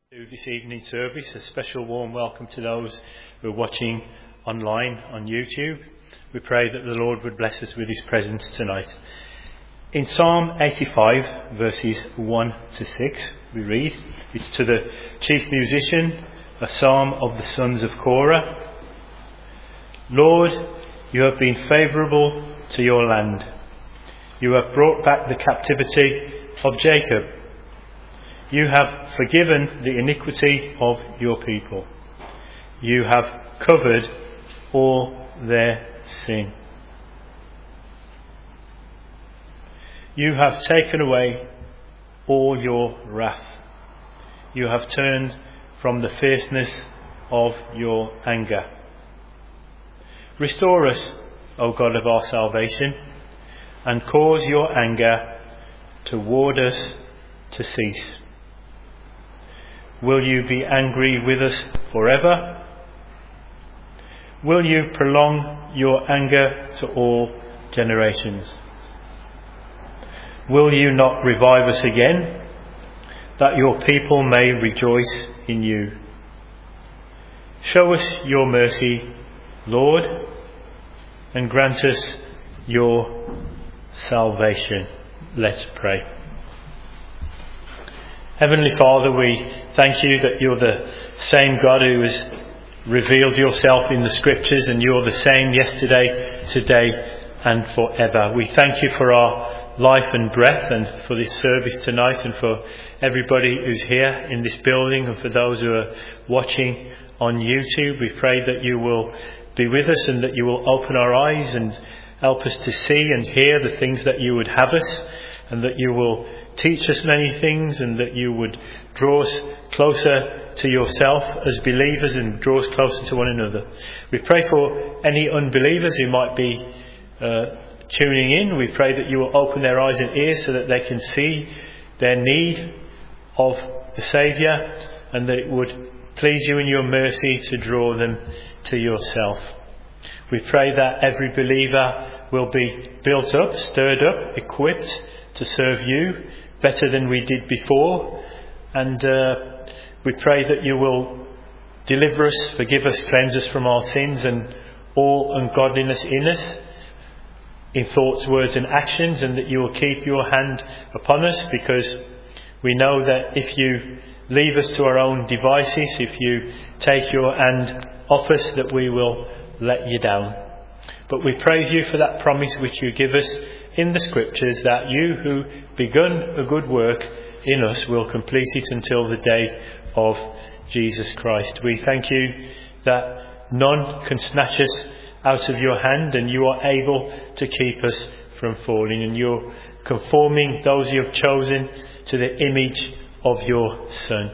To this evening service, a special warm welcome to those who are watching online on YouTube. We pray that the Lord would bless us with his presence tonight. In Psalm 85 verses 1 to 6 we read, it's to the chief musician, a psalm of the sons of Korah. Lord, you have been favourable to your land. You have brought back the captivity of Jacob. You have forgiven the iniquity of your people. You have covered all their sin. You have taken away all your wrath. You have turned from the fierceness of your anger. Restore us, O God of our salvation, and cause your anger toward us to cease. Will you be angry with us forever? Will you prolong your anger to all generations? Will you not revive us again, that your people may rejoice in you? Show us your mercy, Lord, and grant us your salvation. Let's pray. Heavenly Father, we thank you that you're the same God who has revealed yourself in the Scriptures, and you're the same yesterday, today and forever. We thank you for our life and breath, and for this service tonight, and for everybody who's here in this building, and for those who are watching on YouTube. We pray that you will be with us, and that you will open our eyes and help us to see and hear the things that you would have us, and that you will teach us many things, and that you would draw us closer to yourself as believers and draw us closer to one another. We pray for any unbelievers who might be tuning in. We pray that you will open their eyes and ears so that they can see their need of the Saviour, and that it would please you in your mercy to draw them to yourself. We pray that every believer will be built up, stirred up, equipped to serve you better than we did before. And we pray that you will deliver us, forgive us, cleanse us from our sins and all ungodliness in us, in thoughts, words and actions, and that you will keep your hand upon us, because we know that if you leave us to our own devices, if you take your hand off us, that we will let you down. But we praise you for that promise which you give us in the Scriptures, that you who begun a good work in us will complete it until the day of Jesus Christ. We thank you that none can snatch us out of your hand, and you are able to keep us from falling, and you're conforming those you have chosen to the image of your Son.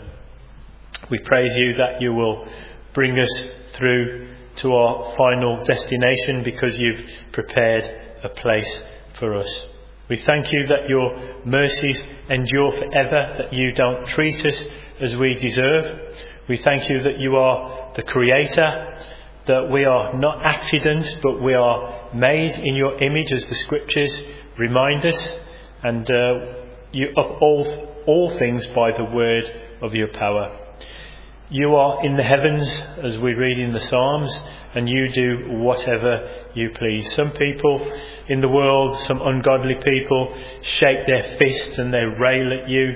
We praise you that you will bring us through to our final destination, because you've prepared a place for us. We thank you that your mercies endure forever, that you don't treat us as we deserve. We thank you that you are the Creator, that we are not accidents, but we are made in your image, as the Scriptures remind us, and you uphold all things by the word of your power. You are in the heavens, as we read in the Psalms, and you do whatever you please. Some people in the world, some ungodly people, shake their fists and they rail at you.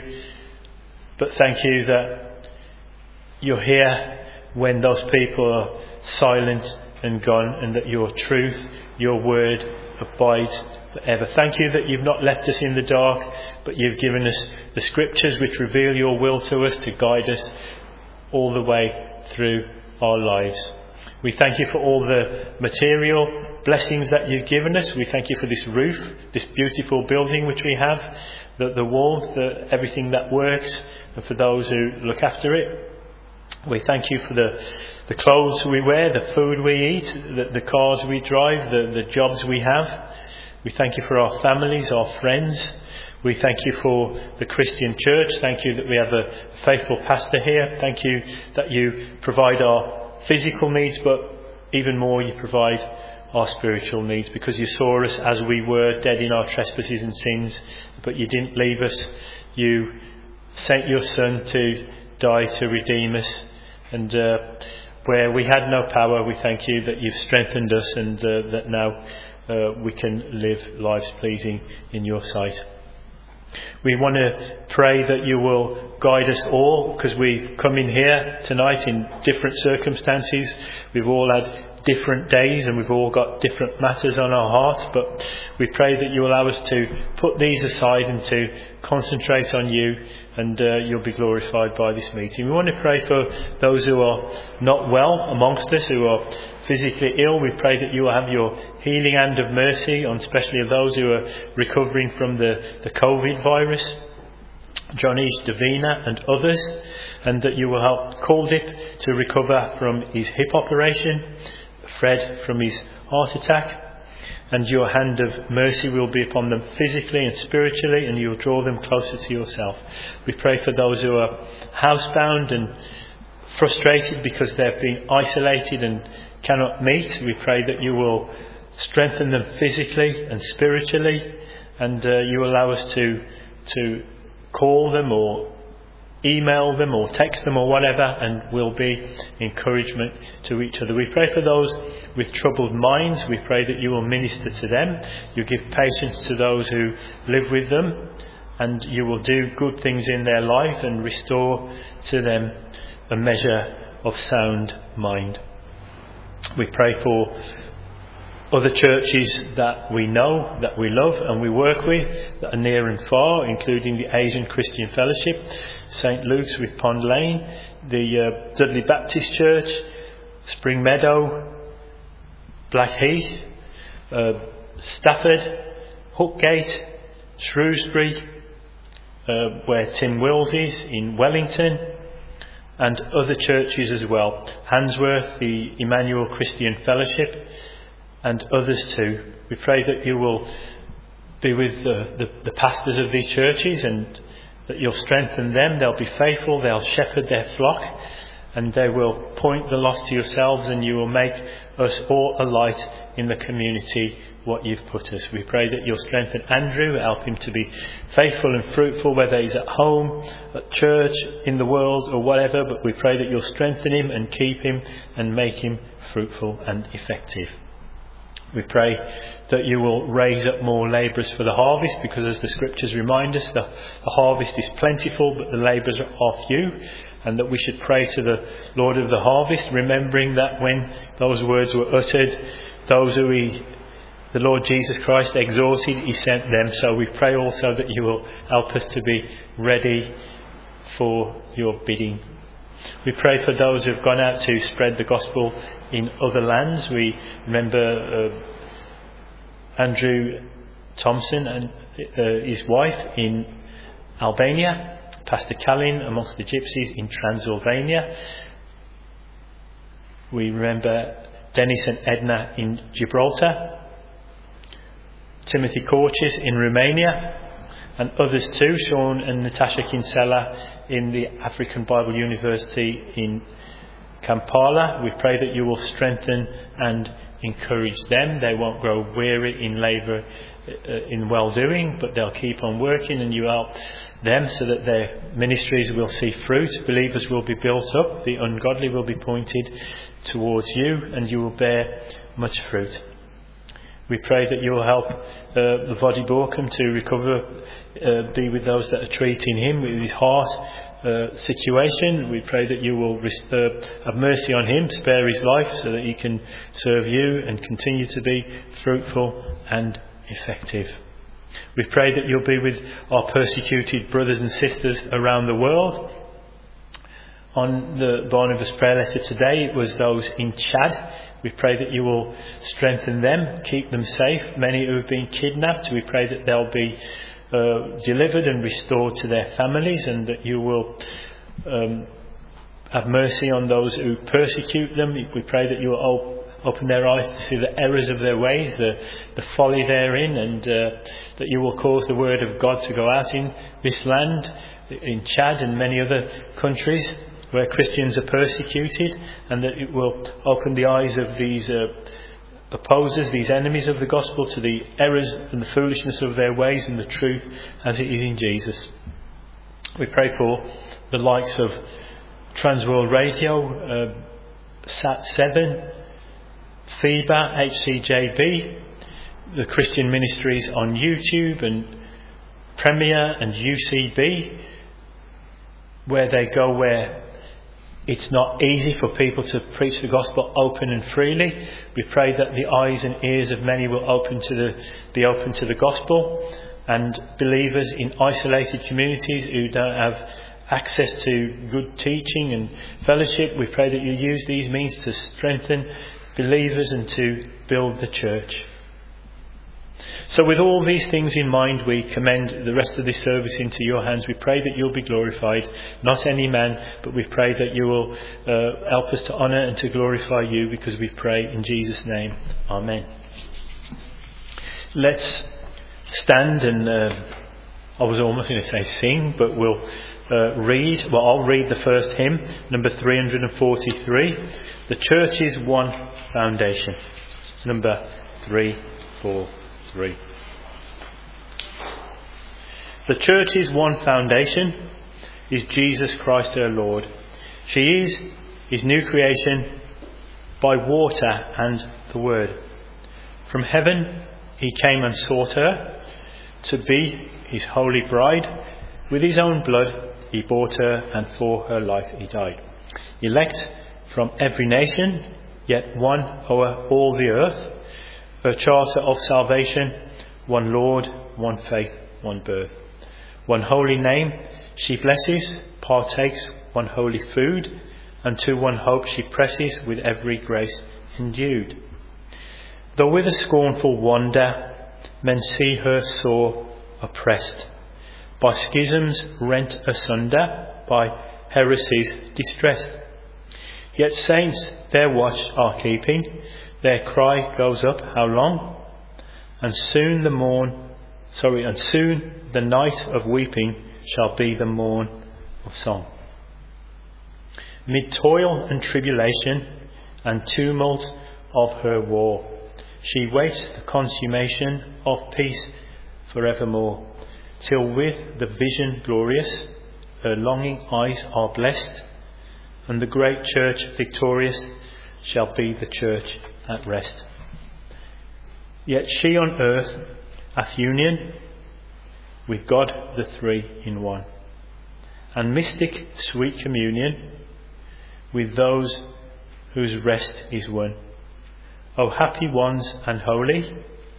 But thank you that you're here when those people are silent and gone, and that your truth, your word abides forever. Thank you that you've not left us in the dark, but you've given us the Scriptures which reveal your will to us, to guide us all the way through our lives. We thank you for all the material blessings that you've given us. We thank you for this roof, this beautiful building which we have, the walls, everything that works, and for those who look after it. We thank you for the clothes we wear, the food we eat, the cars we drive, the jobs we have. We thank you for our families, our friends. We thank you for the Christian church. Thank you that we have a faithful pastor here. Thank you that you provide our physical needs, but even more you provide our spiritual needs, because you saw us as we were dead in our trespasses and sins, but you didn't leave us. You sent your Son to died to redeem us. And where we had no power, we thank you that you've strengthened us, and that now we can live lives pleasing in your sight. We want to pray that you will guide us all, because we've come in here tonight in different circumstances. We've all had different days and we've all got different matters on our hearts, but we pray that you allow us to put these aside and to concentrate on you, and you'll be glorified by this meeting. We want to pray for those who are not well amongst us, who are physically ill. We pray that you will have your healing hand of mercy on especially those who are recovering from the COVID virus, Johnny, Davina and others, and that you will help Coldip to recover from his hip operation, Fred from his heart attack, and your hand of mercy will be upon them physically and spiritually, and you will draw them closer to yourself. We pray for those who are housebound and frustrated because they've been isolated and cannot meet. We pray that you will strengthen them physically and spiritually, and you allow us to call them or email them or text them or whatever, and will be encouragement to each other. We pray for those with troubled minds. We pray that you will minister to them. You give patience to those who live with them, and you will do good things in their life and restore to them a measure of sound mind. We pray for other churches that we know, that we love and we work with, that are near and far, including the Asian Christian Fellowship, St Luke's with Pond Lane, the Dudley Baptist Church, Spring Meadow, Blackheath, Stafford, Hookgate, Shrewsbury, where Tim Wills is, in Wellington, and other churches as well. Handsworth, the Emmanuel Christian Fellowship, and others too. We pray that you will be with the pastors of these churches, and that you'll strengthen them. They'll be faithful, they'll shepherd their flock, and they will point the lost to yourselves, and you will make us all a light in the community what you've put us. We pray that you'll strengthen Andrew, help him to be faithful and fruitful, whether he's at home, at church, in the world or whatever, but we pray that you'll strengthen him and keep him and make him fruitful and effective. We pray that you will raise up more labourers for the harvest, because as the scriptures remind us, the harvest is plentiful but the labourers are few, and that we should pray to the Lord of the harvest, remembering that when those words were uttered, those who the Lord Jesus Christ exhorted, he sent them. So we pray also that you will help us to be ready for your bidding. We pray for those who have gone out to spread the gospel in other lands. We remember Andrew Thompson and his wife in Albania, Pastor Kalin amongst the gypsies in Transylvania. We remember Dennis and Edna in Gibraltar, Timothy Corches in Romania, and others too, Sean and Natasha Kinsella in the African Bible University in Kampala. We pray that you will strengthen and encourage them. They won't grow weary in labour in well-doing, but they'll keep on working, and you help them so that their ministries will see fruit. Believers will be built up, the ungodly will be pointed towards you, and you will bear much fruit. We pray that you will help the Vodi Borkum to recover, be with those that are treating him with his heart situation. We pray that you will have mercy on him, spare his life so that he can serve you and continue to be fruitful and effective. We pray that you'll be with our persecuted brothers and sisters around the world. On the Barnabas prayer letter today, it was those in Chad. We pray that you will strengthen them, keep them safe. Many who have been kidnapped, we pray that they'll be delivered and restored to their families, and that you will have mercy on those who persecute them. We pray that you will open their eyes to see the errors of their ways, the folly therein, and that you will cause the word of God to go out in this land, in Chad and many other countries where Christians are persecuted, and that it will open the eyes of these opposers, these enemies of the gospel, to the errors and the foolishness of their ways and the truth as it is in Jesus. We pray for the likes of Transworld Radio, Sat7, FIBA, HCJB, the Christian Ministries on YouTube and Premier and UCB, where they go where it's not easy for people to preach the gospel open and freely. We pray that the eyes and ears of many will be open to the gospel, and believers in isolated communities who don't have access to good teaching and fellowship, we pray that you use these means to strengthen believers and to build the church. So with all these things in mind, we commend the rest of this service into your hands. We pray that you'll be glorified, not any man, but we pray that you will help us to honour and to glorify you, because we pray in Jesus' name. Amen. Let's stand and I was almost going to say sing, but we'll read. Well, I'll read the first hymn, number 343. The Church's One Foundation, number 343. The Church's one foundation is Jesus Christ our Lord. She is his new creation by water and the word. From heaven he came and sought her to be his holy bride. With his own blood he bought her, and for her life he died. Elect from every nation, yet one o'er all the earth. Her charter of salvation, one Lord, one faith, one birth. One holy name she blesses, partakes one holy food, and to one hope she presses with every grace endued. Though with a scornful wonder men see her sore oppressed, by schisms rent asunder, by heresies distressed. Yet saints their watch are keeping, their cry goes up, how long? And soon the night of weeping shall be the morn of song. Mid toil and tribulation and tumult of her war, she waits the consummation of peace forevermore, till with the vision glorious her longing eyes are blessed, and the great church victorious shall be the church at rest. Yet she on earth hath union with God the three in one, and mystic sweet communion with those whose rest is won. O happy ones and holy,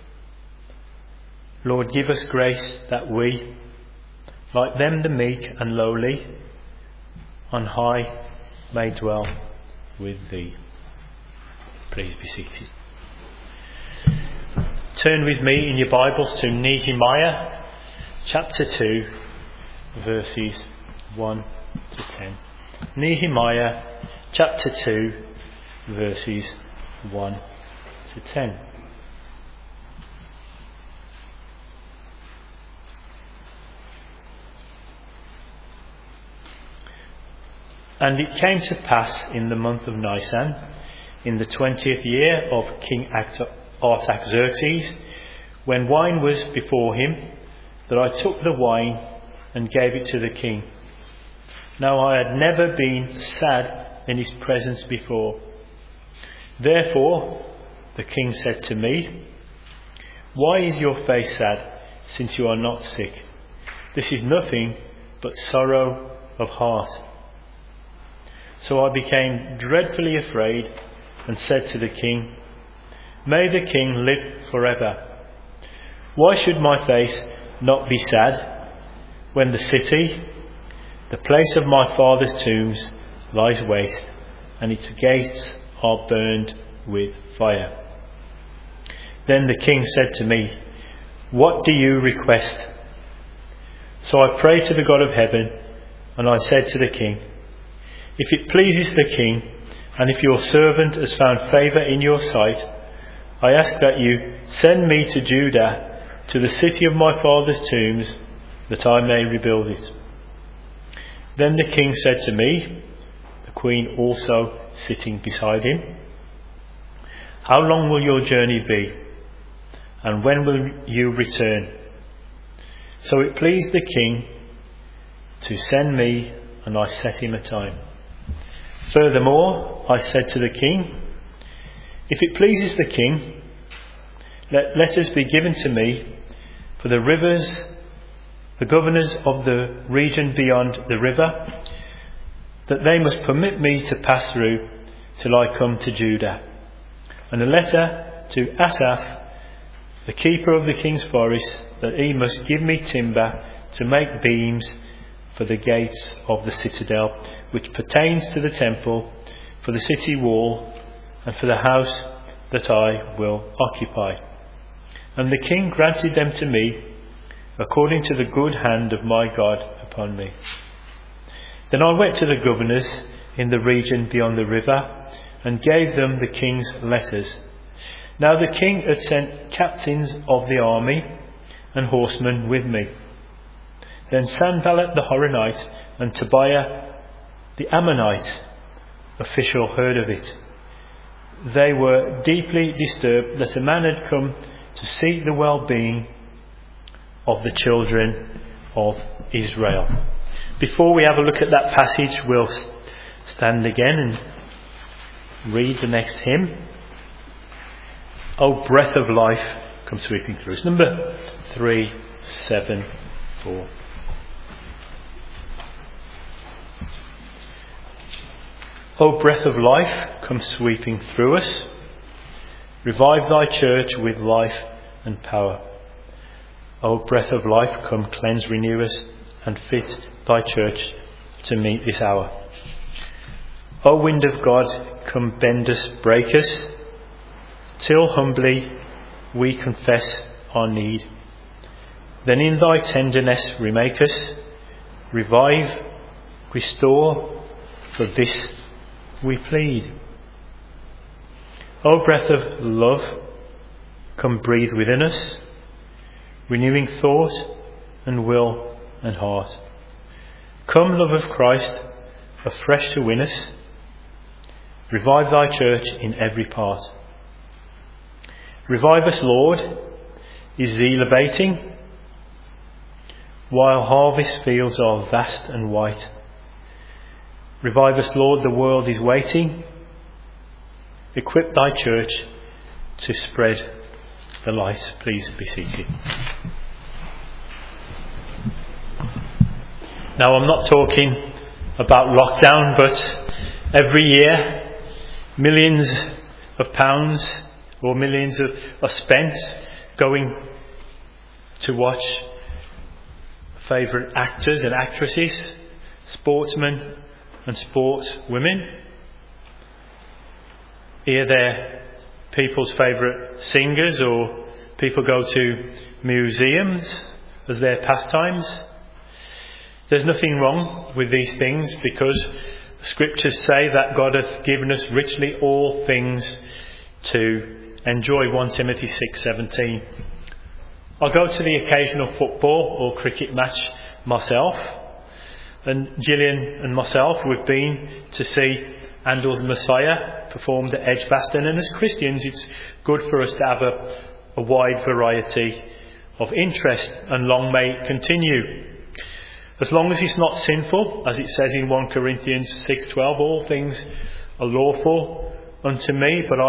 Lord, give us grace that we, like them the meek and lowly, on high may dwell with thee. Please be seated. Turn with me in your Bibles to Nehemiah chapter 2, verses 1 to 10. Nehemiah chapter 2, verses 1 to 10. And it came to pass in the month of Nisan, in the 20th year of King Artaxerxes, when wine was before him, that I took the wine and gave it to the king. Now I had never been sad in his presence before. Therefore the king said to me, Why is your face sad, since you are not sick? This is nothing but sorrow of heart. So I became dreadfully afraid and said to the king, May the king live forever. Why should my face not be sad when the city, the place of my father's tombs, lies waste, and its gates are burned with fire? Then the king said to me, What do you request? So I prayed to the God of heaven, and I said to the king, If it pleases the king, and if your servant has found favour in your sight, I ask that you send me to Judah, to the city of my father's tombs, that I may rebuild it. Then the king said to me, the queen also sitting beside him, How long will your journey be, and when will you return? So it pleased the king to send me and I set him a time. Furthermore, I said to the king, if it pleases the king, let letters be given to me for the rivers, the governors of the region beyond the river, that they must permit me to pass through till I come to Judah. And a letter to Asaph, the keeper of the king's forest, that he must give me timber to make beams for the gates of the citadel, which pertains to the temple, for the city wall, and for the house that I will occupy. And the king granted them to me, according to the good hand of my God upon me. Then I went to the governors in the region beyond the river, and gave them the king's letters. Now the king had sent captains of the army and horsemen with me. Then Sanballat the Horonite and Tobiah the Ammonite official heard of it. They were deeply disturbed that a man had come to seek the well-being of the children of Israel. Before we have a look at that passage, we'll stand again and read the next hymn. O breath of life, come sweeping through. It's number 374. O breath of life, come sweeping through us. Revive thy church with life and power. O breath of life, come cleanse, renew us, and fit thy church to meet this hour. O wind of God, come bend us, break us, till humbly we confess our need. Then in thy tenderness remake us, revive, restore, for this we plead. O breath of love, come breathe within us, renewing thought and will and heart. Come, love of Christ, afresh to win us. Revive thy church in every part. Revive us, Lord. Is zeal abating? While harvest fields are vast and white. Revive us, Lord, the world is waiting. Equip thy church to spread the light. Please be seated. Now, I'm not talking about lockdown, but every year millions of pounds or millions are spent going to watch favourite actors and actresses, sportsmen and sportswomen. Here they're people's favourite singers, or people go to museums as their pastimes. There's nothing wrong with these things, because scriptures say that God hath given us richly all things to enjoy. 1 Timothy 6:17. I'll go to the occasional football or cricket match myself, and Gillian and myself, we've been to see Handel's Messiah performed at Edgbaston, and as Christians it's good for us to have a wide variety of interest, and long may it continue. As long as it's not sinful, as it says in 1 Corinthians 6:12, all things are lawful unto me, but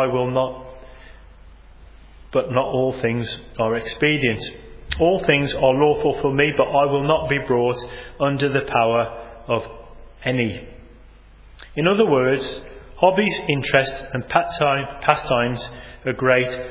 not all things are expedient. All things are lawful for me, but I will not be brought under the power of any. In other words, hobbies, interests and pastimes are great,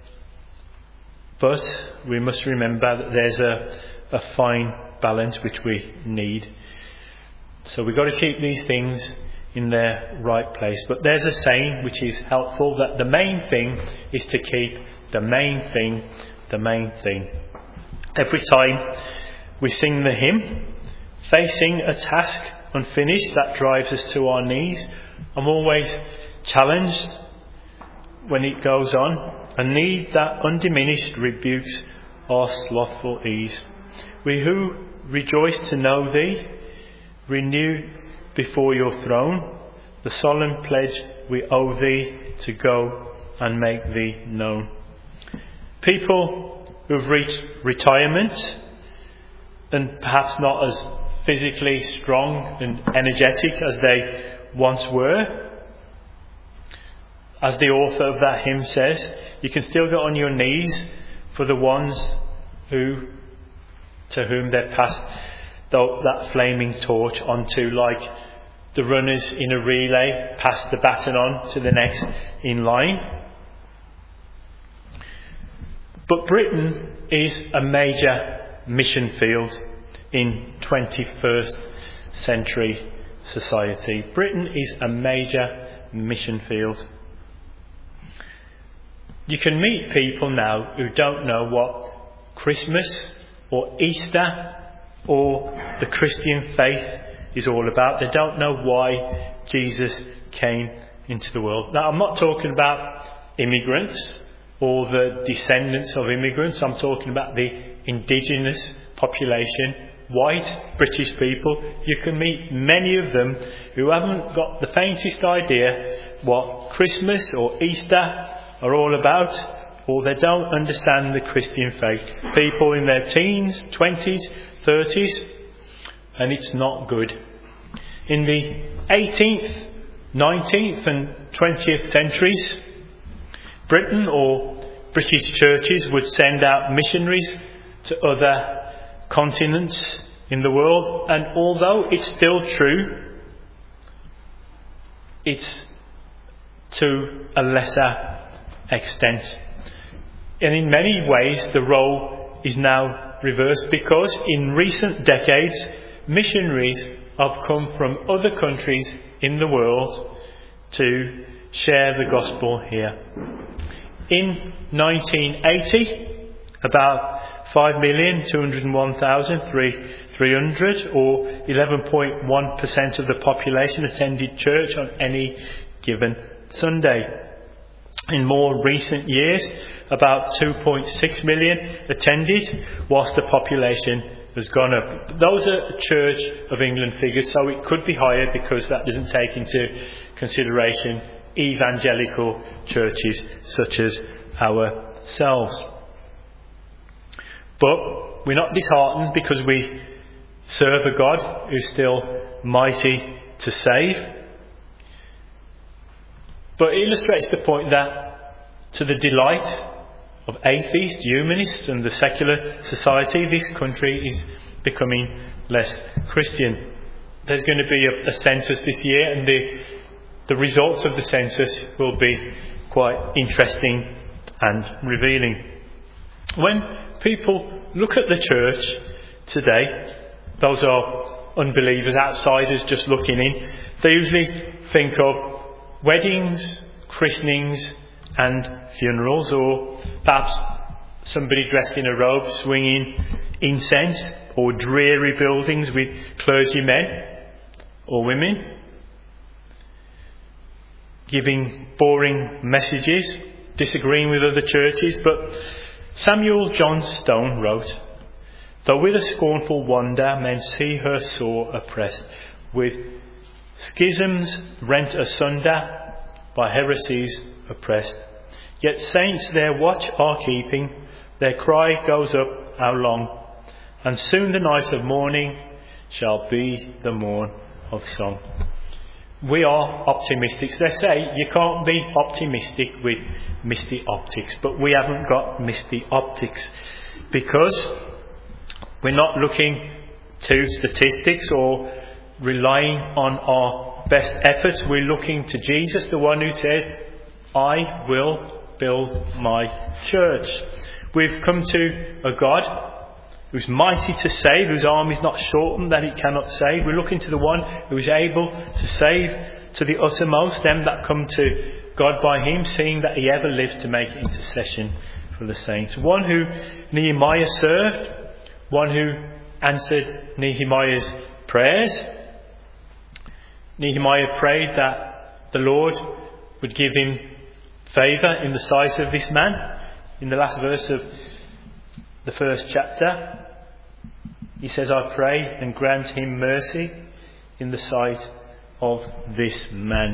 but we must remember that there's a fine balance which we need. So we've got to keep these things in their right place. But there's a saying which is helpful, that the main thing is to keep the main thing the main thing. Every time we sing the hymn, facing a task unfinished that drives us to our knees, I'm always challenged when it goes on. A need that undiminished rebukes our slothful ease. We who rejoice to know thee, renew before your throne the solemn pledge we owe thee to go and make thee known. People who've reached retirement and perhaps not as physically strong and energetic as they once were. As the author of that hymn says, you can still get on your knees for the ones to whom they've passed that flaming torch onto, like the runners in a relay pass the baton on to the next in line. But Britain is a major mission field in 21st century society. Britain is a major mission field. You can meet people now who don't know what Christmas or Easter or the Christian faith is all about. They don't know why Jesus came into the world. Now, I'm not talking about immigrants or the descendants of immigrants. I'm talking about the indigenous population, white British people. You can meet many of them who haven't got the faintest idea what Christmas or Easter are all about, or they don't understand the Christian faith. People in their teens, 20s, 30s, and it's not good. In the 18th, 19th and 20th centuries, Britain or British churches would send out missionaries to other continents in the world, and although it's still true, it's to a lesser extent. And in many ways the role is now reversed, because in recent decades missionaries have come from other countries in the world to share the gospel here. In 1980, about 5,201,300 or 11.1% of the population attended church on any given Sunday. In more recent years, about 2.6 million attended, whilst the population has gone up. Those are Church of England figures, so it could be higher because that doesn't take into consideration evangelical churches such as ourselves. But we're not disheartened, because we serve a God who's still mighty to save. But it illustrates the point that, to the delight of atheists, humanists and the secular society, this country is becoming less Christian. There's going to be a census this year, and the results of the census will be quite interesting and revealing. When people look at the church today, those are unbelievers, outsiders just looking in, they usually think of weddings, christenings and funerals, or perhaps somebody dressed in a robe swinging incense, or dreary buildings with clergymen or women giving boring messages, disagreeing with other churches. But Samuel John Stone wrote, "Though with a scornful wonder men see her sore oppressed, with schisms rent asunder, by heresies oppressed, yet saints their watch are keeping, their cry goes up, how long? And soon the night of mourning shall be the morn of song." We are optimists. They say you can't be optimistic with misty optics, but we haven't got misty optics, because we're not looking to statistics or relying on our best efforts. We're looking to Jesus, the one who said, "I will build my church." We've come to a God who's mighty to save, whose arm is not shortened that it cannot save. We're looking to the one who is able to save to the uttermost them that come to God by him, seeing that he ever lives to make intercession for the saints. One who Nehemiah served, one who answered Nehemiah's prayers. Nehemiah prayed that the Lord would give him favour in the sight of this man. In the last verse of the first chapter, he says, "I pray and grant him mercy in the sight of this man."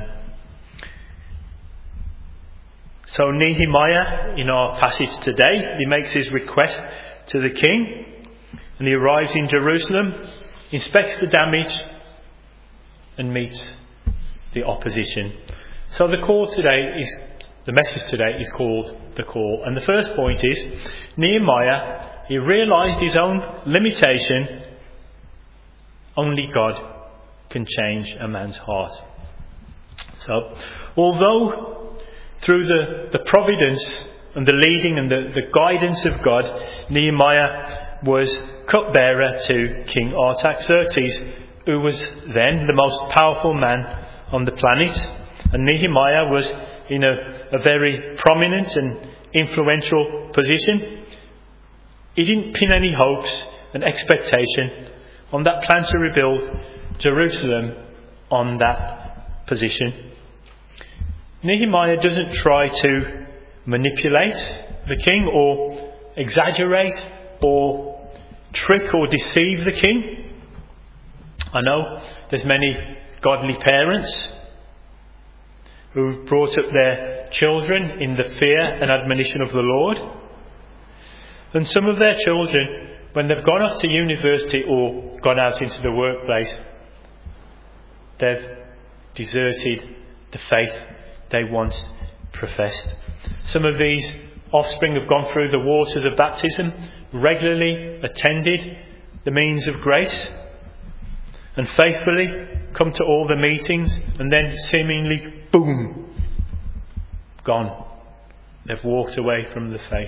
So Nehemiah, in our passage today, he makes his request to the king, and he arrives in Jerusalem inspects the damage, and meets the opposition. So the message today is called the call. And the first point is, Nehemiah, he realised his own limitation. Only God can change a man's heart. So, although through the providence and the leading and the guidance of God, Nehemiah was cupbearer to King Artaxerxes, who was then the most powerful man on the planet. And Nehemiah was in a very prominent and influential position. He didn't pin any hopes and expectation on that plan to rebuild Jerusalem on that position. Nehemiah doesn't try to manipulate the king or exaggerate or trick or deceive the king. I know there's many godly parents who brought up their children in the fear and admonition of the Lord. And some of their children, when they've gone off to university or gone out into the workplace, they've deserted the faith they once professed. Some of these offspring have gone through the waters of baptism, regularly attended the means of grace, and faithfully come to all the meetings, and then seemingly, boom, gone. They've walked away from the faith.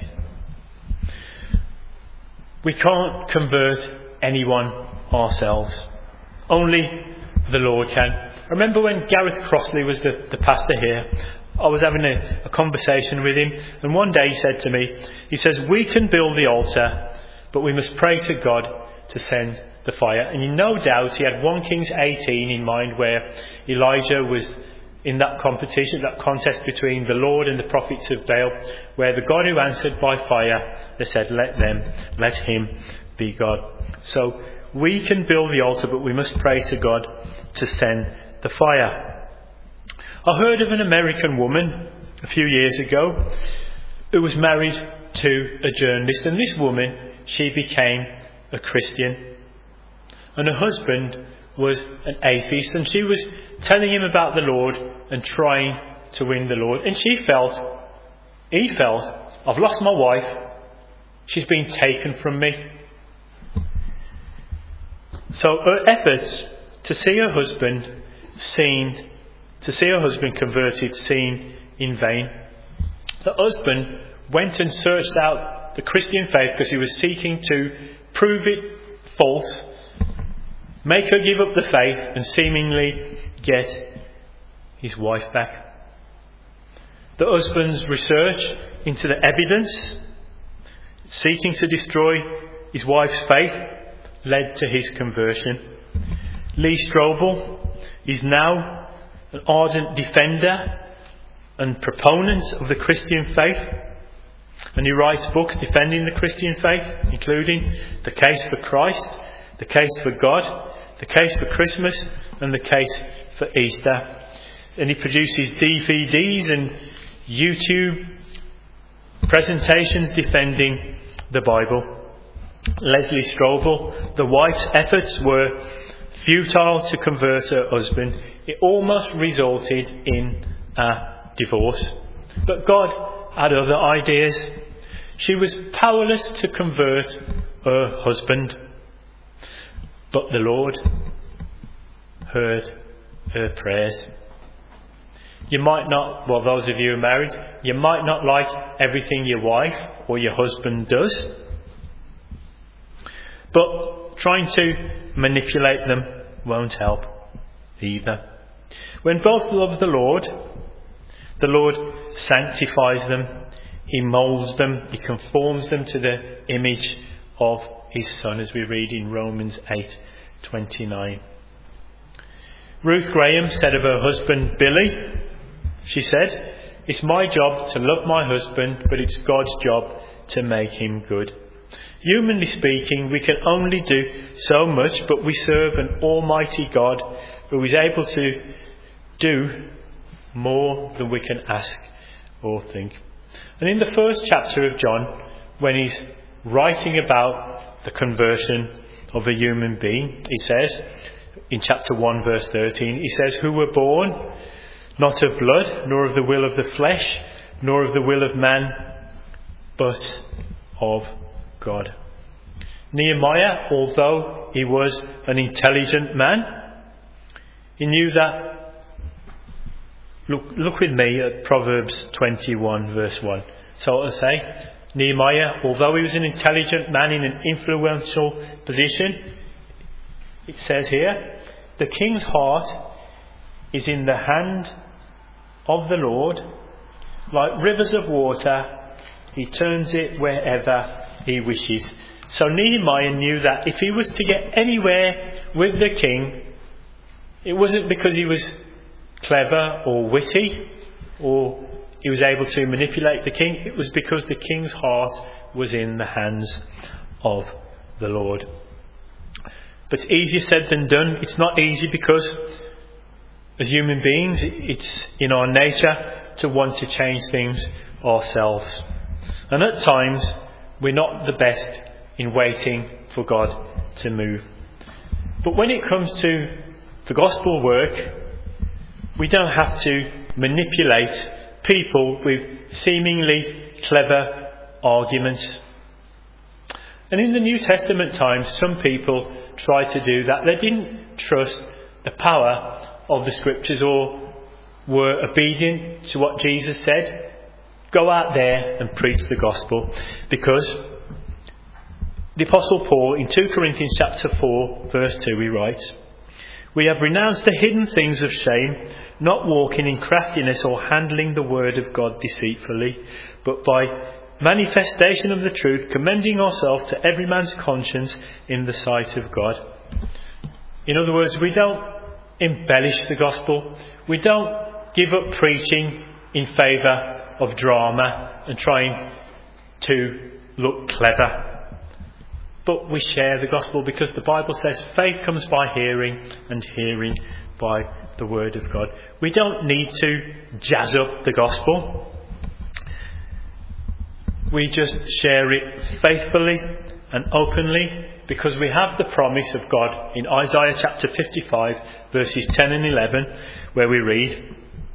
We can't convert anyone ourselves. Only the Lord can. I remember when Gareth Crossley was the pastor here, I was having a conversation with him, and one day he said to me, he says, we can build the altar, but we must pray to God to send the fire. And no doubt he had 1 Kings 18 in mind, where Elijah was in that competition, that contest between the Lord and the prophets of Baal, where the God who answered by fire, they said, let him be God. So we can build the altar, but we must pray to God to send the fire. I heard of an American woman a few years ago who was married to a journalist, and this woman, she became a Christian, and her husband was an atheist, and she was telling him about the Lord and trying to win the Lord. And he felt, I've lost my wife, she's been taken from me. So her efforts to see her husband converted seemed in vain. The husband went and searched out the Christian faith because he was seeking to prove it false, make her give up the faith, and seemingly get his wife back. The husband's research into the evidence, seeking to destroy his wife's faith, led to his conversion. Lee Strobel is now an ardent defender and proponent of the Christian faith, and he writes books defending the Christian faith, including The Case for Christ, The Case for God, The Case for Christmas, and The Case for Easter. And he produces DVDs and YouTube presentations defending the Bible. Leslie Strobel, the wife's efforts were futile to convert her husband. It almost resulted in a divorce. But God had other ideas. She was powerless to convert her husband. But the Lord heard her prayers. You might not, well, those of you who are married, you might not like everything your wife or your husband does. But trying to manipulate them won't help either. When both love the Lord sanctifies them, He moulds them, He conforms them to the image of His Son, as we read in Romans 8:29. Ruth Graham said of her husband Billy, she said, "It's my job to love my husband, but it's God's job to make him good." Humanly speaking, we can only do so much, but we serve an almighty God who is able to do more than we can ask or think. And in the first chapter of John, when he's writing about the conversion of a human being. He says in chapter 1 verse 13, he says, who were born not of blood, nor of the will of the flesh, nor of the will of man, but of God. Nehemiah, although he was an intelligent man, he knew that. Look with me at Proverbs 21 verse 1. So I'll say, Nehemiah, although he was an intelligent man in an influential position, it says here, the king's heart is in the hand of the Lord. Like rivers of water, he turns it wherever he wishes. So Nehemiah knew that if he was to get anywhere with the king, it wasn't because he was clever or witty or he was able to manipulate the king. It was because the king's heart was in the hands of the Lord. But easier said than done. It's not easy because as human beings, it's in our nature to want to change things ourselves. And at times, we're not the best in waiting for God to move. But when it comes to the gospel work, we don't have to manipulate people with seemingly clever arguments. And in the New Testament times, some people tried to do that. They didn't trust the power of the scriptures or were obedient to what Jesus said. Go out there and preach the gospel. Because the Apostle Paul in 2 Corinthians chapter 4 verse 2 he writes, we have renounced the hidden things of shame, not walking in craftiness or handling the word of God deceitfully, but by manifestation of the truth, commending ourselves to every man's conscience in the sight of God. In other words, we don't embellish the gospel. We don't give up preaching in favour of drama and trying to look clever. But we share the gospel because the Bible says faith comes by hearing and hearing by the word of God. We don't need to jazz up the gospel. We just share it faithfully and openly because we have the promise of God in Isaiah chapter 55 verses 10 and 11 where we read,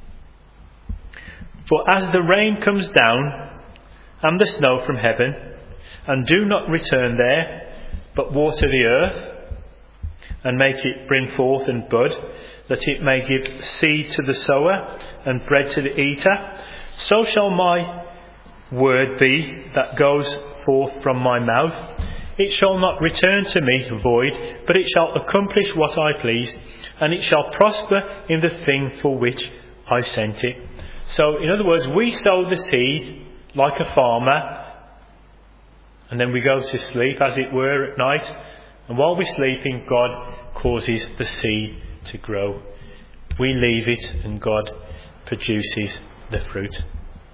for as the rain comes down and the snow from heaven and do not return there but water the earth and make it bring forth and bud, that it may give seed to the sower and bread to the eater, so shall my word be that goes forth from my mouth. It shall not return to me void, but it shall accomplish what I please, and it shall prosper in the thing for which I sent it. So, in other words, we sow the seed like a farmer, and then we go to sleep, as it were, at night. And while we're sleeping, God causes the seed to grow. We leave it, and God produces the fruit.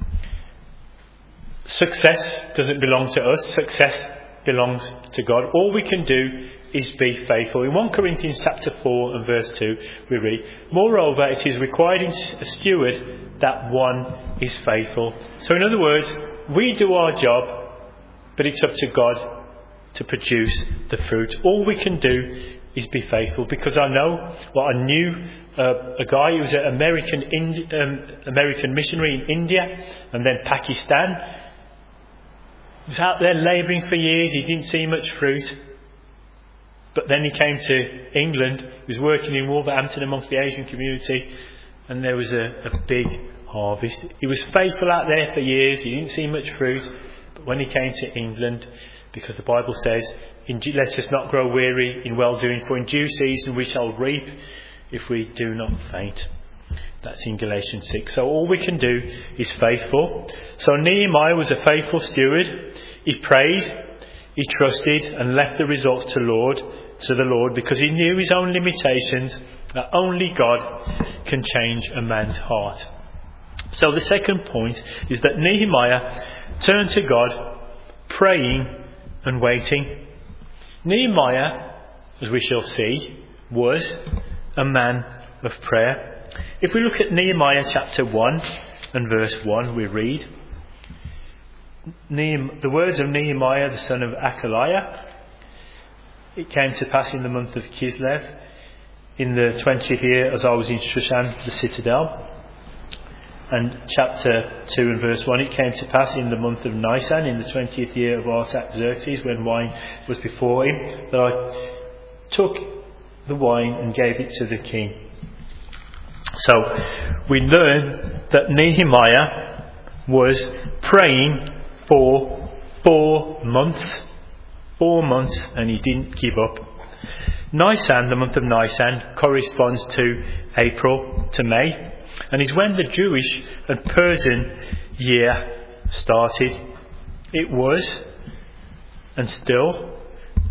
Success doesn't belong to us. Success belongs to God. All we can do is be faithful. In 1 Corinthians chapter 4 and verse 2 we read, moreover it is required in a steward that one is faithful. So in other words, we do our job, but it's up to God to produce the fruit. All we can do is be faithful, because I knew a guy who was an American missionary in India and then Pakistan. He was out there labouring for years. He didn't see much fruit. But then he came to England. He was working in Wolverhampton amongst the Asian community, and there was a big harvest. He was faithful out there for years. He didn't see much fruit. But when he came to England, because the Bible says, let us not grow weary in well-doing, for in due season we shall reap if we do not faint. That's in Galatians 6. So all we can do is faithful. So Nehemiah was a faithful steward. He prayed, he trusted, and left the results to the Lord, because he knew his own limitations, that only God can change a man's heart. So the second point is that Nehemiah turned to God, praying and waiting. Nehemiah, as we shall see, was a man of prayer. If we look at Nehemiah chapter 1 and verse 1, we read the words of Nehemiah the son of Akaliah. it came to pass in the month of Kislev, in the 20th year, as I was in Shushan, the citadel. And chapter 2 and verse 1, it came to pass in the month of Nisan, in the 20th year of Artaxerxes, when wine was before him, that I took the wine and gave it to the king. So we learn that Nehemiah was praying for 4 months. 4 months, and he didn't give up. Nisan, the month of Nisan, corresponds to April to May, and is when the Jewish and Persian year started. It was still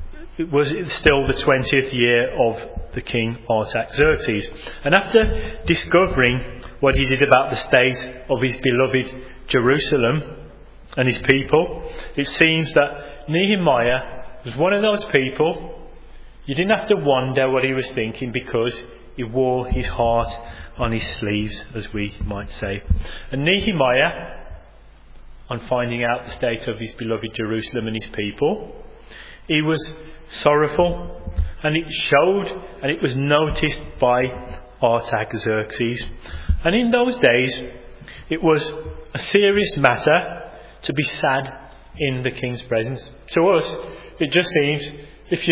the 20th year of the king Artaxerxes. And after discovering what he did about the state of his beloved Jerusalem and his people, it seems that Nehemiah was one of those people. You didn't have to wonder what he was thinking, because he wore his heart on his sleeves, as we might say. And Nehemiah, on finding out the state of his beloved Jerusalem and his people, he was sorrowful, and it showed, and it was noticed by Artaxerxes. And in those days, it was a serious matter to be sad in the king's presence. To us, it just seems, if you're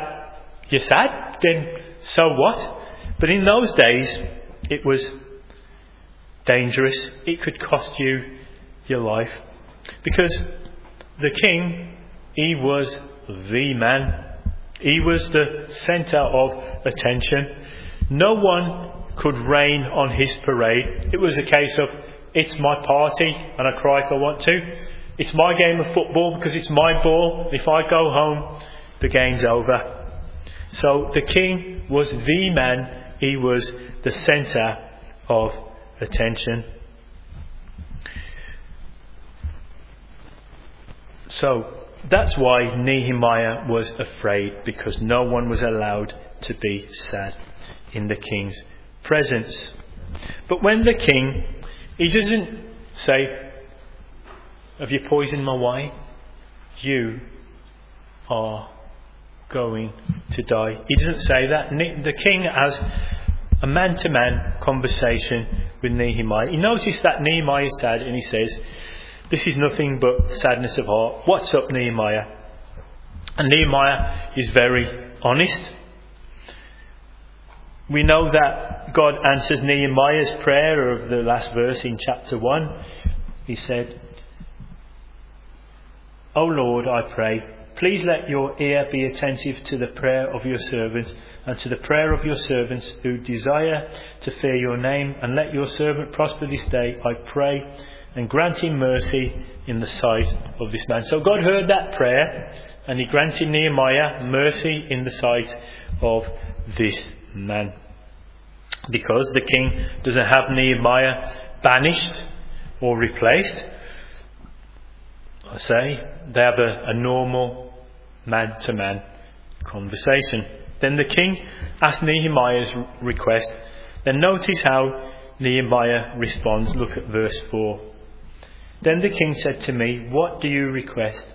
sad, then so what? But in those days, it was dangerous. It could cost you your life. Because the king, he was the man. He was the centre of attention. No one could rain on his parade. It was a case of, it's my party and I cry if I want to. It's my game of football because it's my ball. If I go home, the game's over. So the king was the man. He was the centre of attention. So that's why Nehemiah was afraid, because no one was allowed to be sad in the king's presence. But when the king, he doesn't say, have you poisoned my wine? You are going to die. He doesn't say that. The king has a man-to-man conversation with Nehemiah. He noticed that Nehemiah is sad, and he says, this is nothing but sadness of heart. What's up, Nehemiah? And Nehemiah is very honest. We know that God answers Nehemiah's prayer of the last verse in chapter 1. He said, O Lord, I pray, please let your ear be attentive to the prayer of your servants and to the prayer of your servants who desire to fear your name, and let your servant prosper this day, I pray, and grant him mercy in the sight of this man. So God heard that prayer, and he granted Nehemiah mercy in the sight of this man. Because the king doesn't have Nehemiah banished or replaced. I say they have a normal man-to-man conversation. Then the king asked Nehemiah's request. Then notice how Nehemiah responds. Look at verse 4. Then the king said to me, what do you request?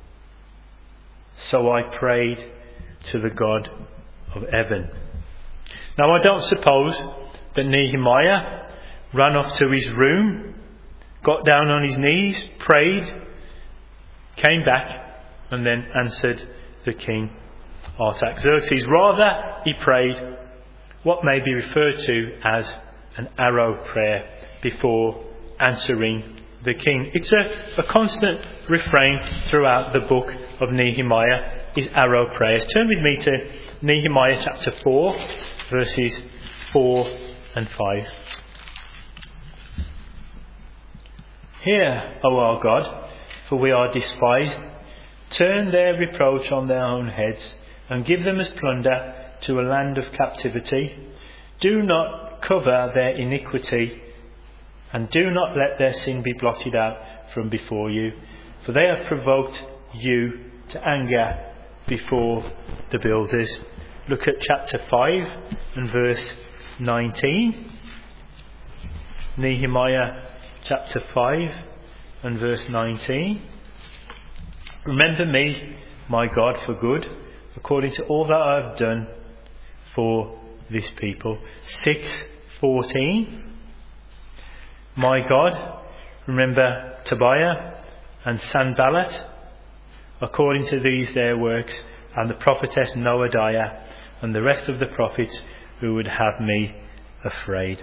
So I prayed to the God of heaven. Now I don't suppose that Nehemiah ran off to his room, got down on his knees, prayed, came back, and then answered the king Artaxerxes. Rather, he prayed what may be referred to as an arrow prayer before answering the king. It's a constant refrain throughout the book of Nehemiah, is arrow prayers. Turn with me to Nehemiah chapter 4, verses 4 and 5. Hear, O our God, for we are despised. Turn their reproach on their own heads, and give them as plunder to a land of captivity. Do not cover their iniquity, and do not let their sin be blotted out from before you. For they have provoked you to anger before the builders. Look at chapter 5 and verse 19. Nehemiah chapter 5 and verse 19. Remember me, my God, for good, according to all that I have done for this people. 6:14. My God, remember Tobiah and Sanballat, according to these their works, and the prophetess Noadiah, and the rest of the prophets who would have me afraid.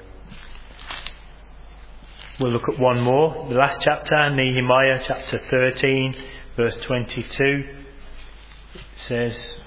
We'll look at one more. The last chapter, Nehemiah chapter 13, verse 22. It says,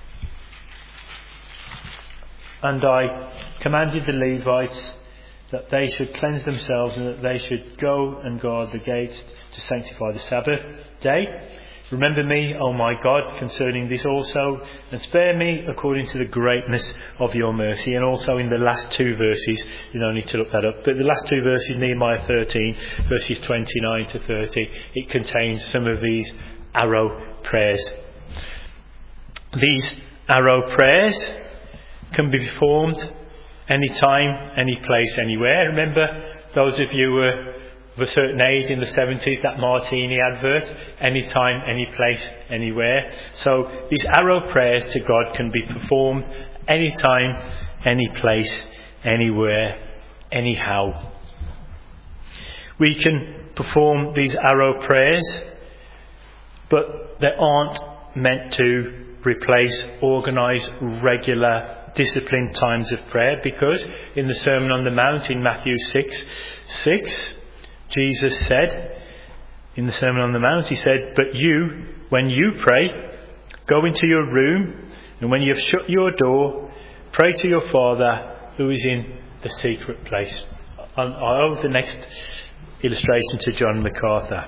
and I commanded the Levites that they should cleanse themselves and that they should go and guard the gates to sanctify the Sabbath day. Remember me, O my God, concerning this also, and spare me according to the greatness of your mercy. And also in the last two verses, you don't need to look that up, but the last two verses, Nehemiah 13, verses 29 to 30, it contains some of these arrow prayers. These arrow prayers can be performed anytime, any place, anywhere. Remember, those of you who were of a certain age in the 70s, that Martini advert, anytime, any place, anywhere. So these arrow prayers to God can be performed anytime, any place, anywhere, anyhow. We can perform these arrow prayers, but they aren't meant to replace organised, regular, disciplined times of prayer, because in the Sermon on the Mount in Matthew 6, Jesus said, in the Sermon on the Mount, he said, but you, when you pray, go into your room, and when you have shut your door, pray to your Father who is in the secret place. I owe the next illustration to John MacArthur.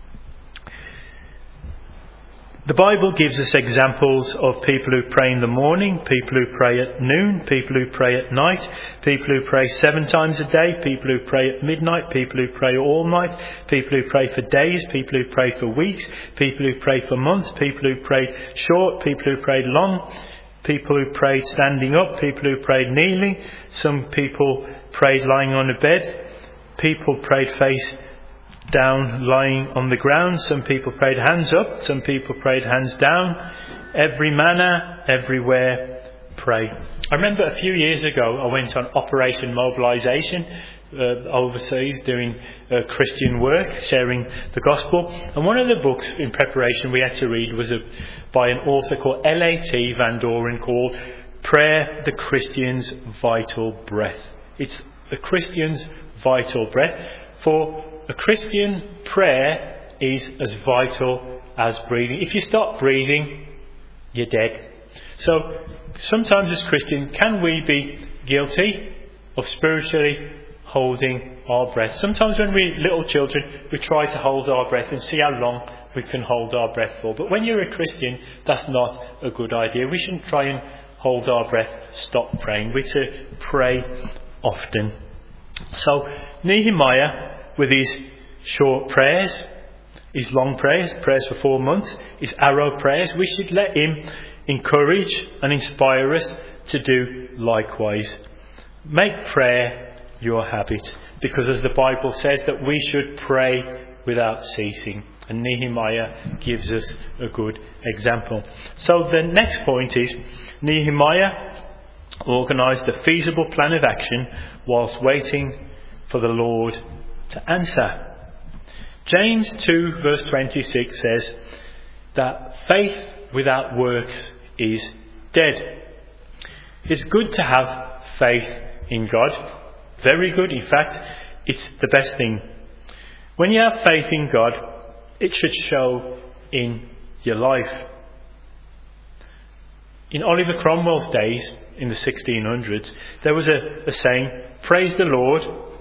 The Bible gives us examples of people who pray in the morning, people who pray at noon, people who pray at night, people who pray 7 times a day, people who pray at midnight, people who pray all night, people who pray for days, people who pray for weeks, people who pray for months, people who prayed short, people who prayed long, people who prayed standing up, people who prayed kneeling, some people prayed lying on a bed, people prayed face down lying on the ground, some people prayed hands up, some people prayed hands down. Every manner, everywhere, pray. I remember a few years ago I went on Operation Mobilisation overseas doing Christian work, sharing the gospel, and one of the books in preparation we had to read was by an author called L.A.T. Van Doren, called Prayer, the Christian's Vital Breath. It's the Christian's vital breath. For a Christian, prayer is as vital as breathing. If you stop breathing, you're dead. So sometimes as Christians, can we be guilty of spiritually holding our breath? Sometimes when we're little children, we try to hold our breath and see how long we can hold our breath for. But when you're a Christian, that's not a good idea. We shouldn't try and hold our breath, stop praying. We're to pray often. So Nehemiah, with his short prayers, his long prayers, prayers for 4 months, his arrow prayers, we should let him encourage and inspire us to do likewise. Make prayer your habit, because as the Bible says that we should pray without ceasing, and Nehemiah gives us a good example. So the next point is, Nehemiah organised a feasible plan of action whilst waiting for the Lord to answer. James 2 verse 26 says that faith without works is dead. It's good to have faith in God. Very good. In fact, it's the best thing. When you have faith in God, it should show in your life. In Oliver Cromwell's days, in the 1600s, there was a saying, praise the Lord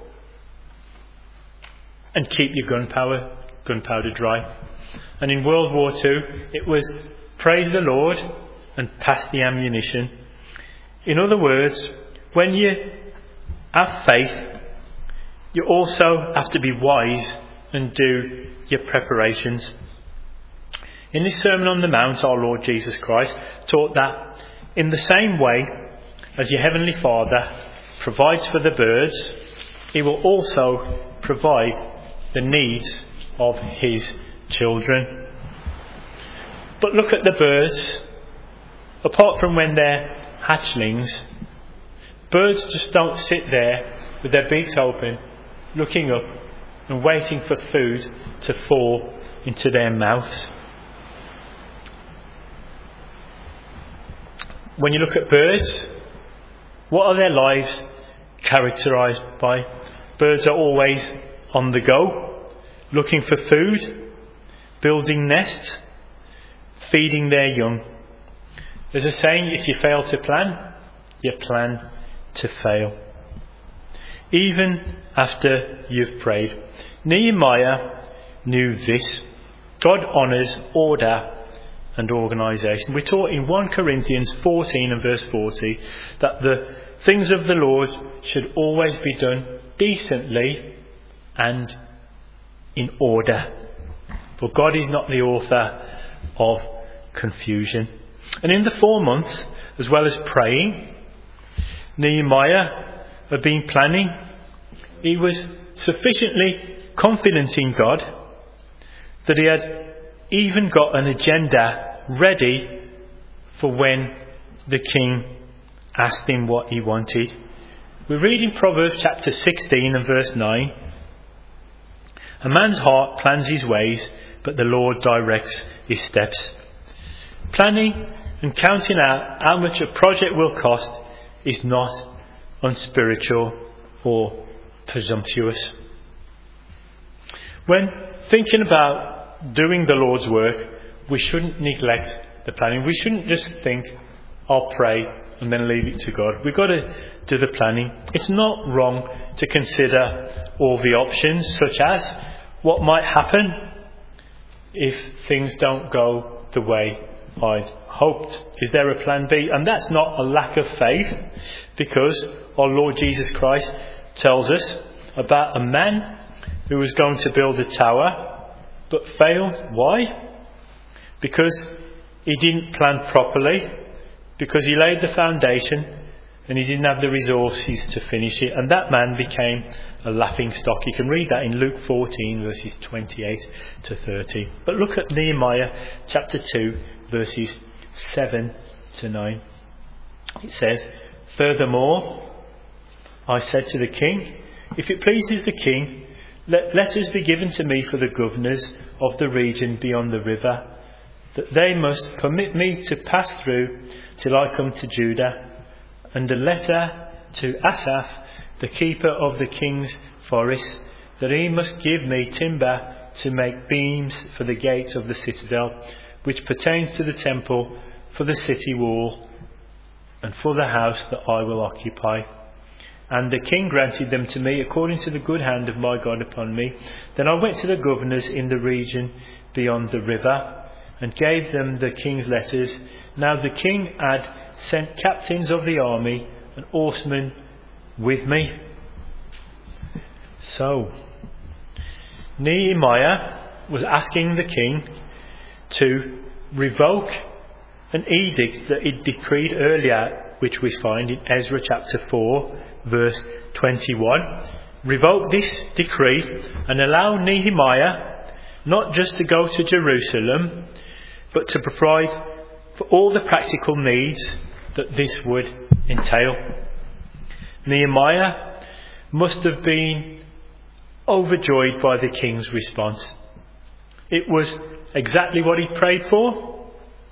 and keep your gunpowder dry. And in World War II, it was praise the Lord and pass the ammunition. In other words, when you have faith, you also have to be wise and do your preparations. In this Sermon on the Mount, our Lord Jesus Christ taught that in the same way as your Heavenly Father provides for the birds, He will also provide the needs of His children. But look at the birds. apart from when they're hatchlings, birds just don't sit there with their beaks open, looking up and waiting for food to fall into their mouths. When you look at birds, what are their lives characterised by? Birds are always on the go, looking for food, building nests, feeding their young. There's a saying, if you fail to plan, you plan to fail. Even after you've prayed. Nehemiah knew this. God honours order and organisation. We're taught in 1 Corinthians 14 and verse 40 that the things of the Lord should always be done decently and in order. For God is not the author of confusion. And in the 4 months, as well as praying, Nehemiah had been planning. He was sufficiently confident in God that he had even got an agenda ready for when the king asked him what he wanted. We read in Proverbs chapter 16 and verse 9, a man's heart plans his ways, but the Lord directs his steps. Planning and counting out how much a project will cost is not unspiritual or presumptuous. When thinking about doing the Lord's work, we shouldn't neglect the planning. We shouldn't just think, I'll pray and then leave it to God. We've got to do the planning. It's not wrong to consider all the options, such as what might happen if things don't go the way I'd hoped. Is there a plan B? And that's not a lack of faith, because our Lord Jesus Christ tells us about a man who was going to build a tower but failed. Why? Because he didn't plan properly, because he laid the foundation and he didn't have the resources to finish it, and that man became a laughing stock. You can read that in Luke 14 verses 28 to 30. But look at Nehemiah chapter 2 verses 7 to 9. It says, furthermore, I said to the king, if it pleases the king, let letters be given to me for the governors of the region beyond the river, that they must permit me to pass through till I come to Judah, and a letter to Asaph, the keeper of the king's forest, that he must give me timber to make beams for the gate of the citadel, which pertains to the temple, for the city wall, and for the house that I will occupy. And the king granted them to me according to the good hand of my God upon me. Then I went to the governors in the region beyond the river, and gave them the king's letters. Now the king had sent captains of the army and horsemen with me. So, Nehemiah was asking the king to revoke an edict that he'd decreed earlier, which we find in Ezra chapter 4 verse 21. Revoke this decree and allow Nehemiah not just to go to Jerusalem, but to provide for all the practical needs that this would entail. Nehemiah must have been overjoyed by the king's response. It was exactly what he prayed for.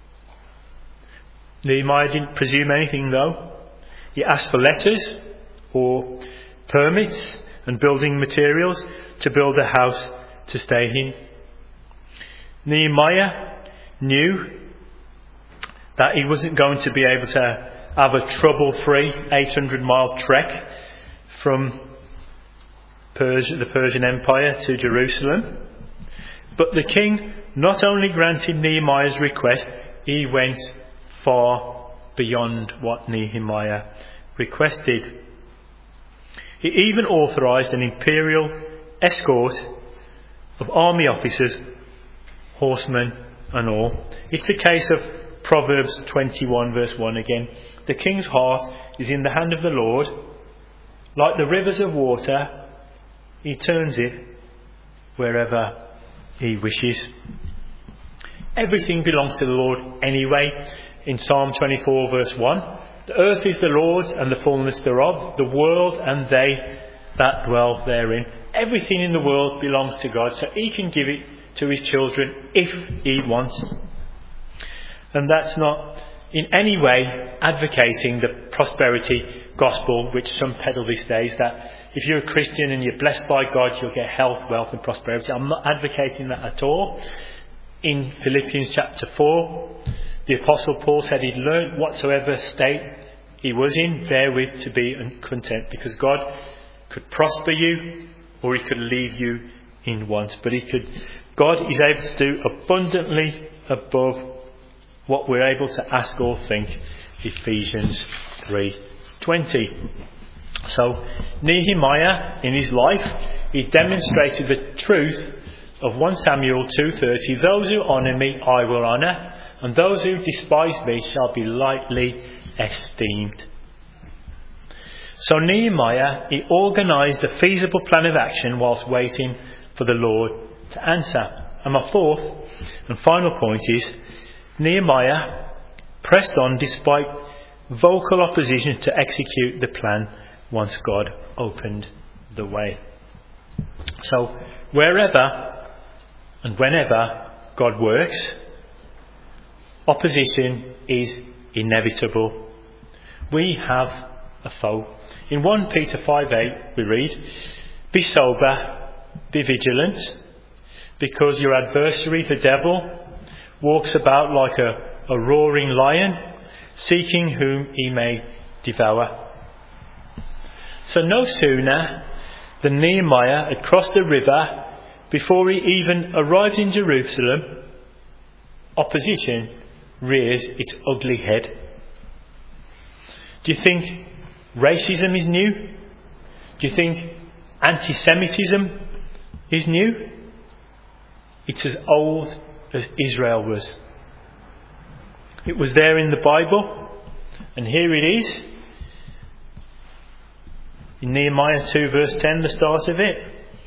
Nehemiah didn't presume anything though. He asked for letters or permits and building materials to build a house to stay in. Nehemiah knew that he wasn't going to be able to have a trouble-free 800-mile trek from the Persian Empire to Jerusalem. But the king not only granted Nehemiah's request, he went far beyond what Nehemiah requested. He even authorised an imperial escort of army officers, horsemen and all. It's a case of Proverbs 21 verse 1 again. The king's heart is in the hand of the Lord. Like the rivers of water, he turns it wherever he wishes. Everything belongs to the Lord anyway. In Psalm 24 verse 1, the earth is the Lord's and the fullness thereof, the world and they that dwell therein. Everything in the world belongs to God, so he can give it to his children if he wants. And that's not in any way advocating the prosperity gospel which some peddle these days, that if you're a Christian and you're blessed by God, you'll get health, wealth and prosperity. I'm not advocating that at all. In Philippians chapter 4, the Apostle Paul said he'd learnt whatsoever state he was in, therewith to be content, because God could prosper you or he could leave you in want. But God is able to do abundantly above what we're able to ask or think. Ephesians 3:20. So Nehemiah, in his life, he demonstrated the truth of 1 Samuel 2:30. Those who honour me I will honour, and those who despise me shall be lightly esteemed. So Nehemiah, he organised a feasible plan of action whilst waiting for the Lord to answer. And my fourth and final point is, Nehemiah pressed on despite vocal opposition to execute the plan once God opened the way. So wherever and whenever God works, opposition is inevitable. We have a foe. In 1 Peter 5:8 we read, "Be sober, be vigilant, because your adversary the devil walks about like a roaring lion, seeking whom he may devour." So no sooner than Nehemiah had crossed the river, before he even arrived in Jerusalem, opposition rears its ugly head. Do you think racism is new? Do you think anti-Semitism is new? It's as old as Israel was. It was there in the Bible, and here it is in Nehemiah 2 verse 10, the start of it.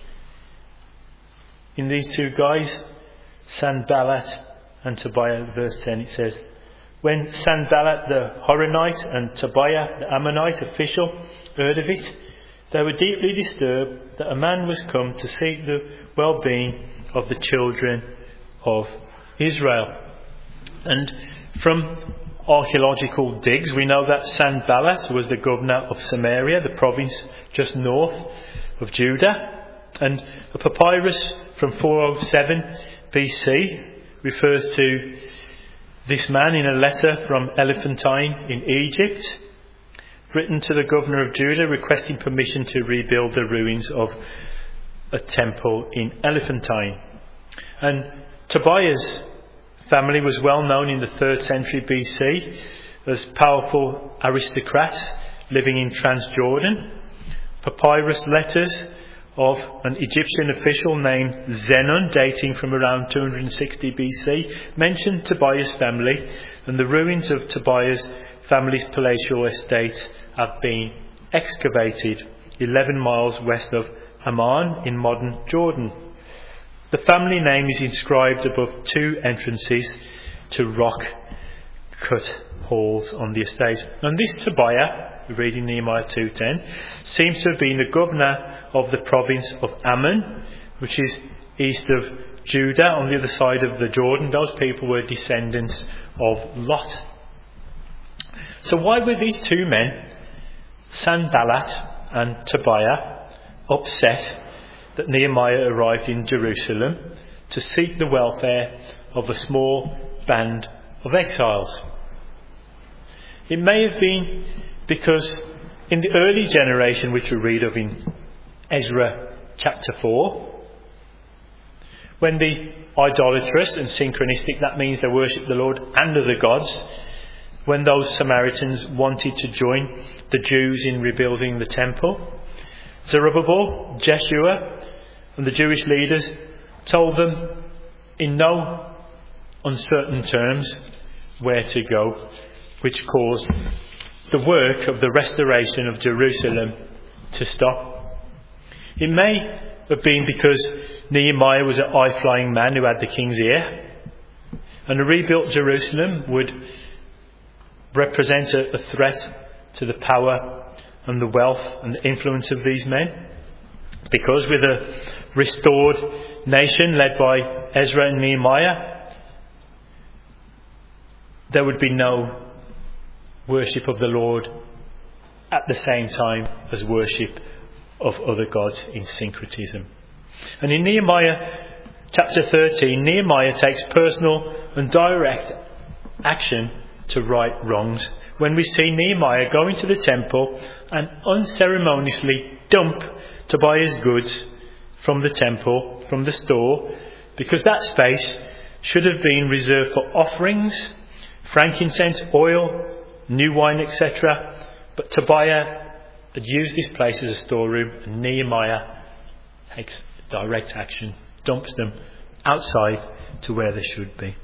In these two guys, Sanballat and Tobiah, verse 10, it says, "When Sanballat the Horonite and Tobiah the Ammonite official heard of it, they were deeply disturbed that a man was come to seek the well-being of the children of Israel." And from archaeological digs, we know that Sanballat was the governor of Samaria, the province just north of Judah. And a papyrus from 407 BC refers to this man in a letter from Elephantine in Egypt, written to the governor of Judah requesting permission to rebuild the ruins of a temple in Elephantine. And Tobiah's family was well known in the 3rd century BC as powerful aristocrats living in Transjordan. Papyrus letters of an Egyptian official named Zenon, dating from around 260 BC, mentioned Tobiah's family, and the ruins of Tobiah's family's palatial estate have been excavated 11 miles west of Amman in modern Jordan. The family name is inscribed above 2 entrances to rock-cut halls on the estate. And this Tobiah, we read in Nehemiah 2:10, seems to have been the governor of the province of Ammon, which is east of Judah on the other side of the Jordan. Those people were descendants of Lot. So why were these two men, Sanballat and Tobiah, upset that Nehemiah arrived in Jerusalem to seek the welfare of a small band of exiles? It may have been because in the early generation, which we read of in Ezra chapter 4, when the idolatrous and synchronistic, that means they worship the Lord and other gods, when those Samaritans wanted to join the Jews in rebuilding the temple, Zerubbabel, Jeshua and the Jewish leaders told them in no uncertain terms where to go, which caused the work of the restoration of Jerusalem to stop. It may have been because Nehemiah was a high-flying man who had the king's ear, And a rebuilt Jerusalem would represent a threat to the power and the wealth and the influence of these men. Because with a restored nation led by Ezra and Nehemiah, there would be no worship of the Lord at the same time as worship of other gods in syncretism. And in Nehemiah chapter 13, Nehemiah takes personal and direct action to right wrongs. When we see Nehemiah go into the temple and unceremoniously dump Tobiah's goods from the temple, from the store, because that space should have been reserved for offerings, frankincense, oil, new wine, etc. But Tobiah had used this place as a storeroom, and Nehemiah takes direct action, dumps them outside to where they should be.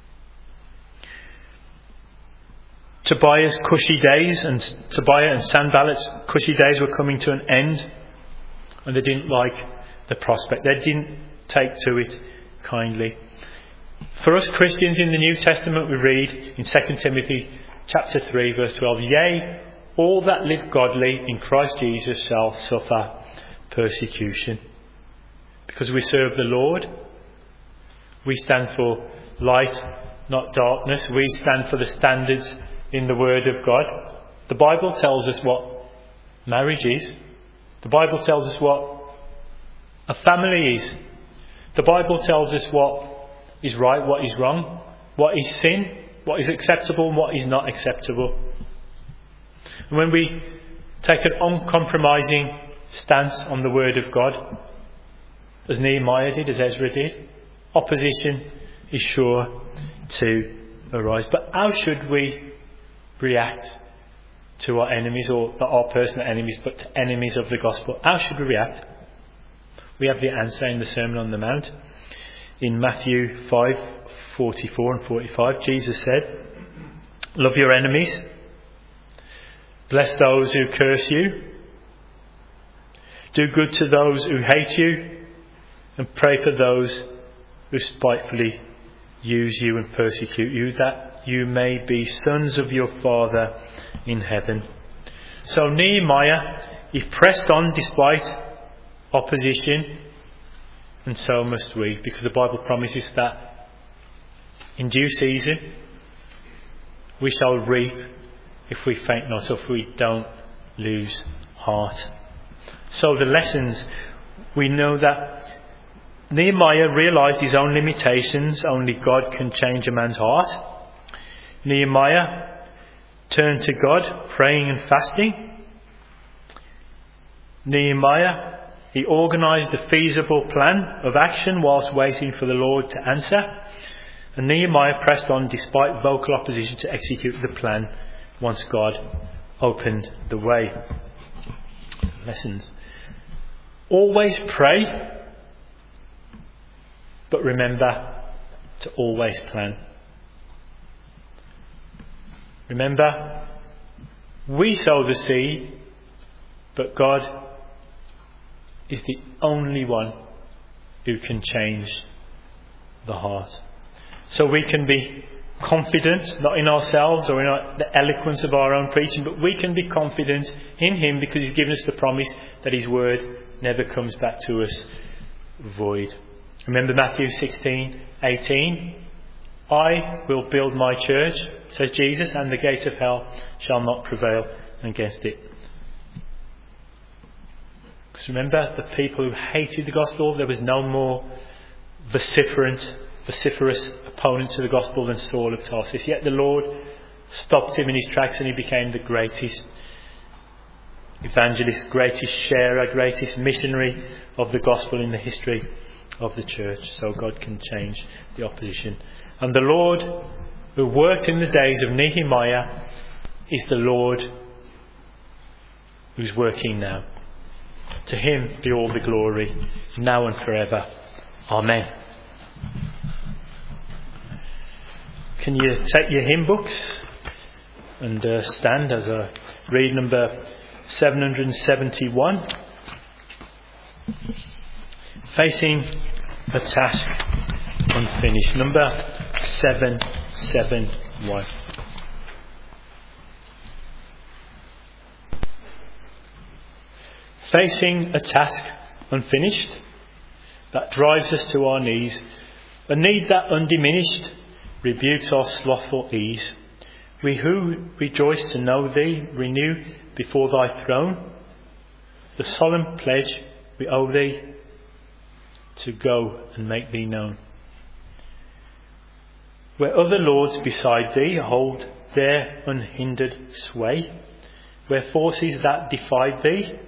Tobiah and Sanballat's cushy days were coming to an end, and they didn't like the prospect. They didn't take to it kindly. For us Christians in the New Testament, we read in 2 Timothy chapter 3 verse 12, "Yea, all that live godly in Christ Jesus shall suffer persecution." Because we serve the Lord, we stand for light, not darkness. We stand for the standards in the Word of God. The Bible tells us what marriage is. The Bible tells us what a family is. The Bible tells us what is right, what is wrong, what is sin, what is acceptable and what is not acceptable. And when we take an uncompromising stance on the Word of God, as Nehemiah did, as Ezra did, opposition is sure to arise. But how should we react to our enemies, or not our personal enemies, but to enemies of the gospel? How should we react? We have the answer in the Sermon on the Mount. In Matthew 5:44 and 45, Jesus said, "Love your enemies, bless those who curse you, do good to those who hate you, and pray for those who spitefully use you and persecute you, that you may be sons of your Father in heaven." So Nehemiah, he pressed on despite opposition, and so must we, because the Bible promises that in due season we shall reap if we faint not, or if we don't lose heart. So the lessons, we know that Nehemiah realised his own limitations. Only God can change a man's heart. Nehemiah turned to God, praying and fasting. Nehemiah, he organised a feasible plan of action whilst waiting for the Lord to answer. And Nehemiah pressed on despite vocal opposition to execute the plan once God opened the way. Lessons. Always pray, but remember to always plan. Remember, we sow the seed, but God is the only one who can change the heart. So we can be confident, not in ourselves or in the eloquence of our own preaching, but we can be confident in Him because He's given us the promise that His word never comes back to us void. Remember Matthew 16:18. "I will build my church," says Jesus, "and the gate of hell shall not prevail against it." Because remember, the people who hated the gospel, there was no more vociferous opponent to the gospel than Saul of Tarsus. Yet the Lord stopped him in his tracks, and he became the greatest evangelist, greatest sharer, greatest missionary of the gospel in the history of the church. So God can change the opposition. And the Lord who worked in the days of Nehemiah is the Lord who's working now. To Him be all the glory, now and forever. Amen. Can you take your hymn books and stand as I read number 771? Facing a task unfinished. Number 771. Facing a task unfinished that drives us to our knees, a need that undiminished rebukes our slothful ease. We who rejoice to know thee renew before thy throne the solemn pledge we owe thee to go and make thee known. Where other lords beside thee hold their unhindered sway, where forces that defy thee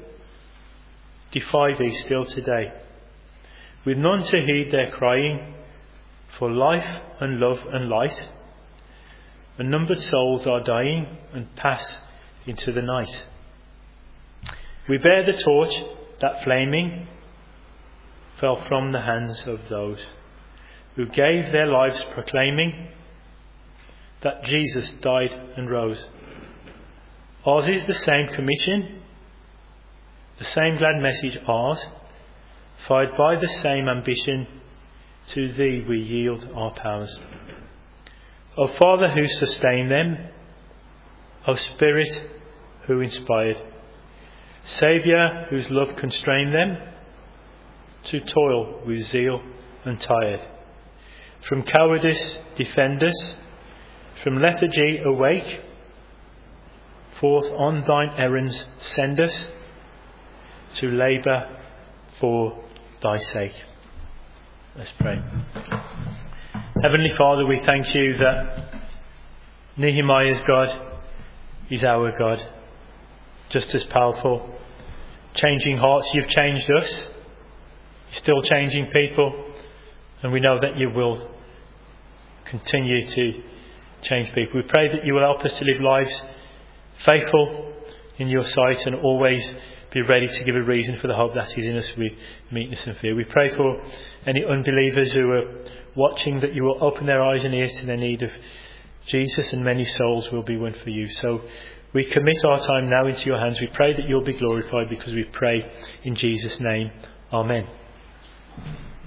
still today, with none to heed their crying for life and love and light, unnumbered souls are dying and pass into the night. We bear the torch that flaming fell from the hands of those who gave their lives proclaiming that Jesus died and rose. Ours is the same commission, the same glad message ours, fired by the same ambition. To thee we yield our powers. O Father who sustained them, O Spirit who inspired, Saviour whose love constrained them to toil with zeal untired. From cowardice defend us, from lethargy awake, forth on thine errands send us, to labour for thy sake. Let's pray. Heavenly Father, we thank you that Nehemiah's God is our God, just as powerful, changing hearts. You've changed us, you're still changing people, and we know that you will continue to change people. We pray that you will help us to live lives faithful in your sight and always be ready to give a reason for the hope that is in us with meekness and fear. We pray for any unbelievers who are watching, that you will open their eyes and ears to their need of Jesus, and many souls will be won for you. So we commit our time now into your hands. We pray that you'll be glorified, because we pray in Jesus' name. Amen.